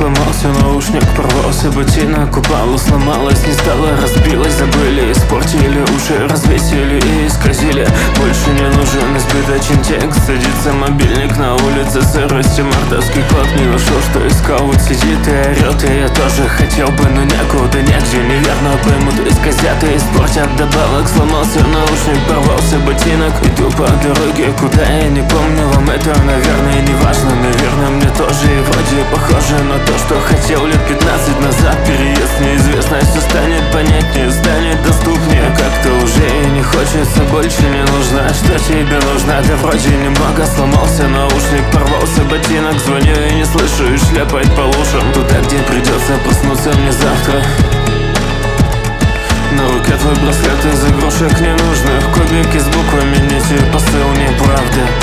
сломался наушник, порвался ботинок, упала, сломалась, не стала, разбилась, забыли, испортили, уши развесили и исказили. Больше не нужен избыточен текст, садится мобильник на улице, сырости, мартовский кот не нашел, что искал, вот сидит и орет, и я тоже хотел бы, но некуда, негде, неверно поймут, исказят и испортят. Добавок сломался наушник, порвался ботинок, иду по дороге, куда я не помню, вам это, наверное, не важно. Наверное, мне тоже и вроде похоже на то, что хотел лет 15 назад. Переезд неизвестность станет понятнее, станет доступнее. Как-то уже и не хочется, больше не нужно. Что тебе нужно? Да вроде немного. Сломался наушник, порвался ботинок, звоню и не слышу, и шляпать по лужам туда, где придется проснуться мне завтра. На руке твой браслет из игрушек ненужных, кубики с буквами, нити, посыл неправды.